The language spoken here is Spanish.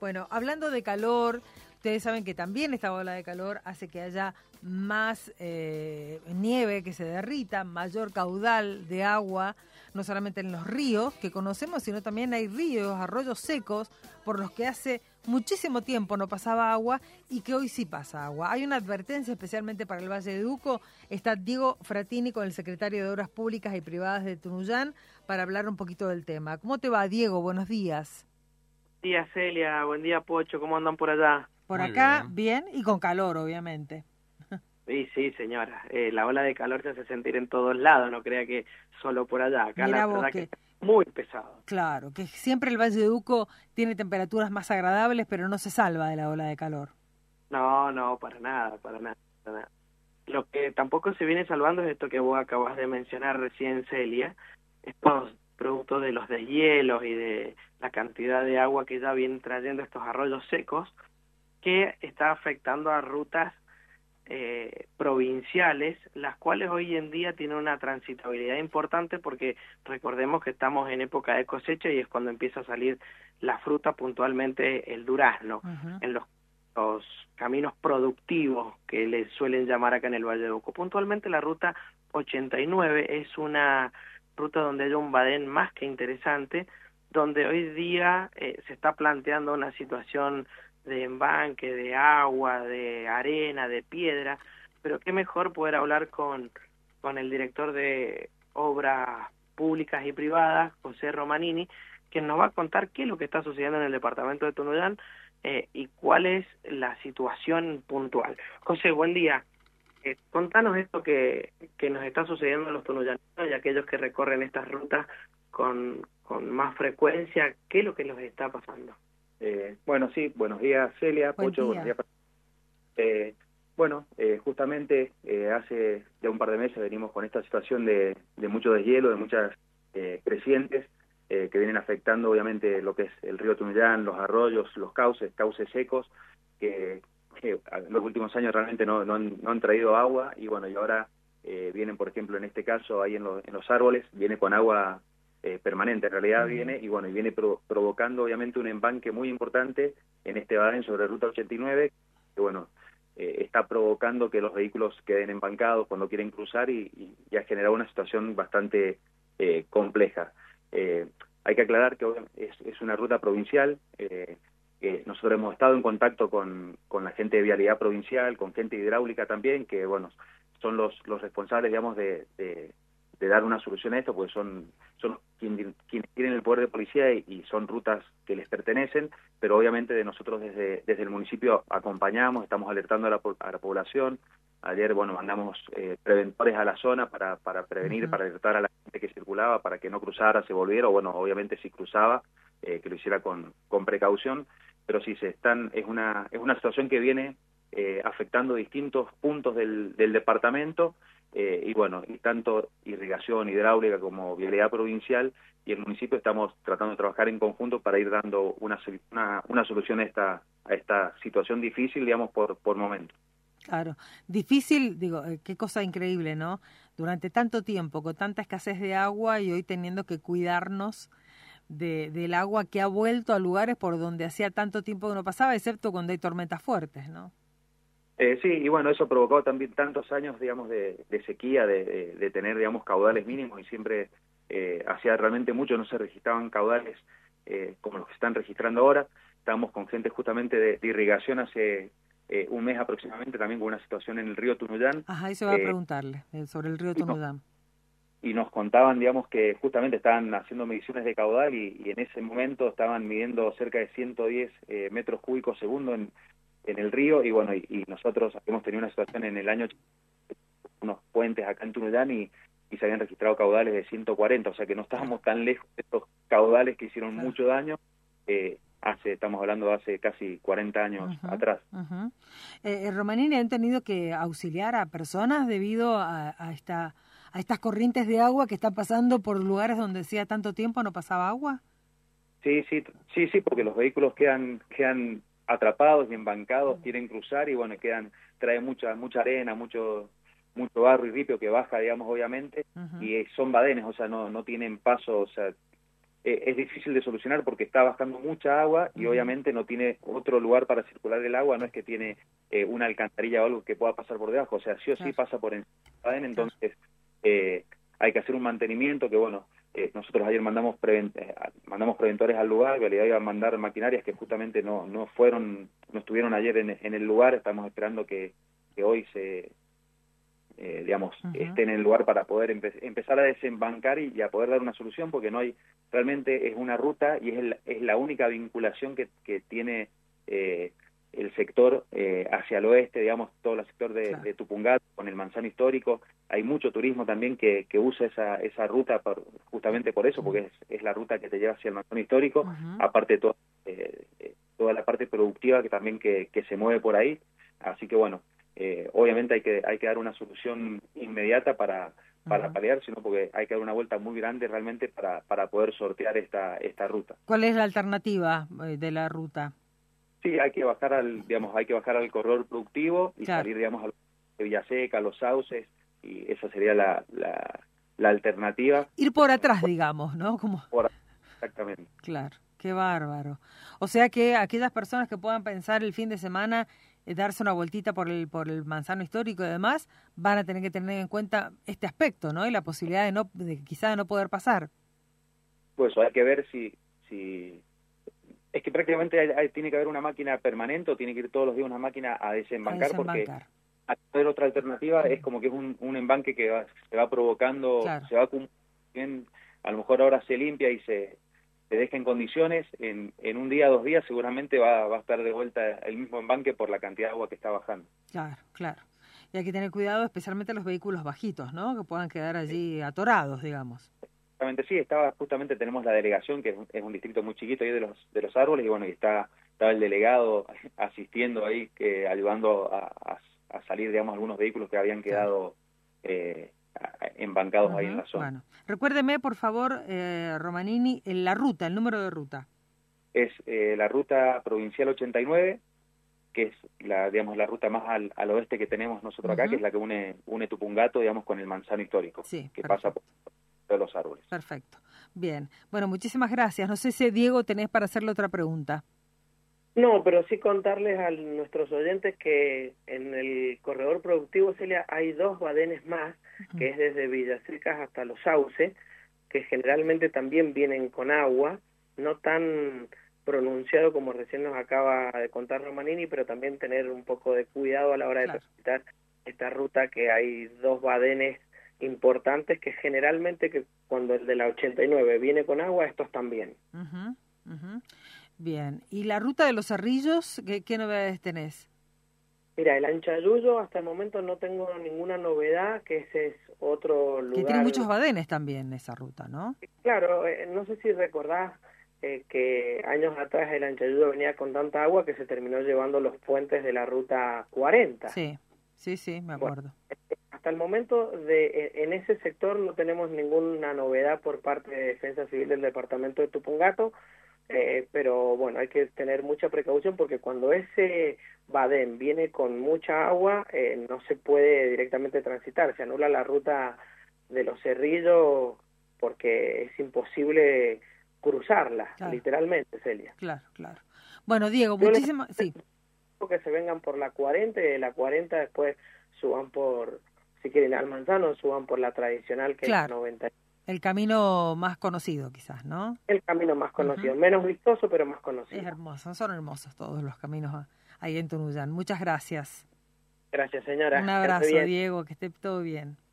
Bueno, hablando de calor, ustedes saben que también esta ola de calor hace que haya más nieve, que se derrita, mayor caudal de agua, no solamente en los ríos que conocemos, sino también hay ríos, arroyos secos, por los que hace muchísimo tiempo no pasaba agua y que hoy sí pasa agua. Hay una advertencia especialmente para el Valle de Uco. Está Diego Fratini con el secretario de Obras Públicas y Privadas de Tunuyán para hablar un poquito del tema. ¿Cómo te va, Diego? Buenos días. Buen día, Celia. Buen día, Pocho. ¿Cómo andan por allá? Por acá, bien y con calor, obviamente. Sí, señora. La ola de calor se hace sentir en todos lados. No crea que solo por allá. Acá Mirá la vos verdad que es muy pesado. Claro, que siempre el Valle de Uco tiene temperaturas más agradables, pero no se salva de la ola de calor. No, para nada, para nada. Lo que tampoco se viene salvando es esto que vos acabas de mencionar recién, Celia. Estos productos de los deshielos y de la cantidad de agua que ya vienen trayendo estos arroyos secos, que está afectando a rutas provinciales, las cuales hoy en día tienen una transitabilidad importante porque recordemos que estamos en época de cosecha y es cuando empieza a salir la fruta, puntualmente el durazno, en los caminos productivos que les suelen llamar acá en el Valle de Uco. Puntualmente la ruta 89 es una ruta donde hay un badén más que interesante, donde hoy día se está planteando una situación de embanque, de agua, de arena, de piedra, pero qué mejor poder hablar con el director de Obras Públicas y Privadas, José Romanini, que nos va a contar qué es lo que está sucediendo en el departamento de Tunuyán y cuál es la situación puntual. José, buen día. Contanos esto que nos está sucediendo a los tunuyanos y a aquellos que recorren estas rutas con más frecuencia, ¿qué es lo que nos está pasando? Bueno, sí, buenos días Celia, Buen Pocho, día. buenos días. Justamente hace ya un par de meses venimos con esta situación de mucho deshielo, de muchas crecientes que vienen afectando obviamente lo que es el río Tunuyán, los arroyos, los cauces secos, que en los últimos años realmente no han traído agua y bueno, y ahora vienen, por ejemplo, en este caso ahí en los árboles, viene con agua permanente en realidad viene, y bueno, y viene provocando obviamente un embanque muy importante en este badén sobre Ruta 89, que bueno, está provocando que los vehículos queden embancados cuando quieren cruzar y ha generado una situación bastante compleja. Hay que aclarar que es una ruta provincial, que nosotros hemos estado en contacto con la gente de vialidad provincial, con gente hidráulica también, que bueno, son los responsables, digamos, de dar una solución a esto, porque son quienes tienen el poder de policía y son rutas que les pertenecen, pero obviamente de nosotros desde el municipio acompañamos, estamos alertando a la población. Ayer, bueno, mandamos preventores a la zona para prevenir, para alertar a la gente que circulaba, para que no cruzara, se volviera, o bueno, obviamente si cruzaba, que lo hiciera con precaución, pero sí es una situación que viene afectando distintos puntos del departamento, y bueno, y tanto irrigación hidráulica como vialidad provincial y el municipio estamos tratando de trabajar en conjunto para ir dando una solución a esta situación difícil, digamos, por momento. Claro, difícil, digo, qué cosa increíble, ¿no? Durante tanto tiempo, con tanta escasez de agua y hoy teniendo que cuidarnos del agua que ha vuelto a lugares por donde hacía tanto tiempo que no pasaba, excepto cuando hay tormentas fuertes, ¿no? Sí, y bueno, eso provocó también tantos años, digamos, de sequía, de tener, digamos, caudales mínimos y siempre hacía realmente mucho, no se registraban caudales como los que están registrando ahora. Estábamos con gente justamente de irrigación hace un mes aproximadamente, también con una situación en el río Tunuyán. Ajá, eso va a preguntarle, sobre el río Tunuyán. Y nos contaban, digamos, que justamente estaban haciendo mediciones de caudal y en ese momento estaban midiendo cerca de 110 metros cúbicos segundo en el río, y bueno, y nosotros hemos tenido una situación en el año, unos puentes acá en Tunuyán y se habían registrado caudales de 140, o sea que no estábamos tan lejos de estos caudales que hicieron mucho daño, estamos hablando de hace casi 40 años atrás. Romanini, ¿han tenido que auxiliar a personas debido a estas corrientes de agua que están pasando por lugares donde hacía tanto tiempo no pasaba agua? Sí, porque los vehículos quedan atrapados y embancados, quieren cruzar y bueno, trae mucha arena, mucho barro y ripio que baja, digamos, obviamente, y son badenes, o sea, no tienen paso, o sea, es difícil de solucionar porque está bajando mucha agua y obviamente no tiene otro lugar para circular el agua, no es que tiene una alcantarilla o algo que pueda pasar por debajo, o sea, sí o sí pasa por encima, entonces hay que hacer un mantenimiento que, bueno, nosotros ayer mandamos preventores al lugar, en realidad iban a mandar maquinarias que justamente no estuvieron ayer en el lugar, estamos esperando que hoy esté en el lugar para poder empezar a desembancar y a poder dar una solución, porque no hay, realmente es una ruta y es la única vinculación que tiene el sector hacia el oeste, digamos, todo el sector de Tupungato, con el Manzano Histórico. Hay mucho turismo también que usa esa ruta justamente por eso, porque es la ruta que te lleva hacia el Manzano Histórico, aparte toda la parte productiva que también que se mueve por ahí. Así que bueno, obviamente hay que dar una solución inmediata para paliar, sino porque hay que dar una vuelta muy grande realmente para poder sortear esta ruta. ¿Cuál es la alternativa de la ruta? Sí, hay que bajar al corredor productivo y salir, digamos, a Villaseca, a los sauces, y esa sería la alternativa. Ir por atrás, digamos, ¿no? Exactamente. Claro, qué bárbaro. O sea que aquellas personas que puedan pensar el fin de semana darse una vueltita por el Manzano Histórico y demás, van a tener que tener en cuenta este aspecto, ¿no? Y la posibilidad de quizá de no poder pasar. Pues hay que ver si es que prácticamente tiene que haber una máquina permanente o tiene que ir todos los días una máquina a desembancar. Porque hacer otra alternativa es como que es un embanque que se va provocando, se va bien, a lo mejor ahora se limpia y se deja en condiciones, en un día, 2 días seguramente va a estar de vuelta el mismo embanque por la cantidad de agua que está bajando. Claro. Y hay que tener cuidado especialmente los vehículos bajitos, ¿no? Que puedan quedar allí atorados, digamos. Sí, justamente tenemos la delegación, que es un distrito muy chiquito ahí de los árboles, y bueno, y estaba el delegado asistiendo ahí, ayudando a salir, digamos, algunos vehículos que habían quedado embancados ahí en la zona. Bueno, recuérdeme, por favor, Romanini, el número de ruta. Es la ruta provincial 89, que es la ruta más al oeste que tenemos nosotros acá, que es la que une Tupungato, digamos, con el Manzano Histórico, que pasa por de los árboles. Perfecto. Bien. Bueno, muchísimas gracias. No sé si, Diego, tenés para hacerle otra pregunta. No, pero sí contarles a nuestros oyentes que en el corredor productivo, Celia, hay 2 badenes más, que es desde Villasecas hasta Los Sauces, que generalmente también vienen con agua, no tan pronunciado como recién nos acaba de contar Romanini, pero también tener un poco de cuidado a la hora de transitar esta ruta, que hay 2 badenes importantes que generalmente, que cuando el de la 89 viene con agua, estos también. Bien. ¿Y la ruta de los Cerrillos, qué novedades tenés? Mira, el Anchayuyo hasta el momento no tengo ninguna novedad, que ese es otro lugar. Que tiene muchos badenes también esa ruta, ¿no? Claro, no sé si recordás que años atrás el Anchayuyo venía con tanta agua que se terminó llevando los puentes de la ruta 40. Sí, me acuerdo. Bueno, hasta el momento en ese sector no tenemos ninguna novedad por parte de Defensa Civil del departamento de Tupungato, pero bueno, hay que tener mucha precaución porque cuando ese badén viene con mucha agua no se puede directamente transitar, se anula la ruta de los Cerrillos porque es imposible cruzarla, literalmente, Celia. Claro. Bueno, Diego, muchísimas... Sí. Que se vengan por la 40 y de la 40 después suban si quieren al Manzano, suban por la tradicional, que es la 90. El camino más conocido quizás, ¿no? El camino más conocido, menos vistoso pero más conocido. Es hermoso, son hermosos todos los caminos ahí en Tunuyán. Muchas gracias. Gracias, señora. Un abrazo, Diego, que esté todo bien.